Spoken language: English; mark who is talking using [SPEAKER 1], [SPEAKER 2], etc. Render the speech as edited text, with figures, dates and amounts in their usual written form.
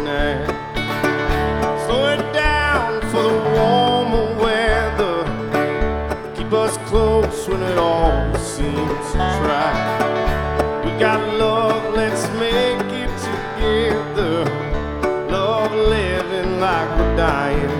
[SPEAKER 1] tonight. Slow it down for the warmer weather. Keep us close when it all seems dry. We got love, let's make it together. Love living like we're dying.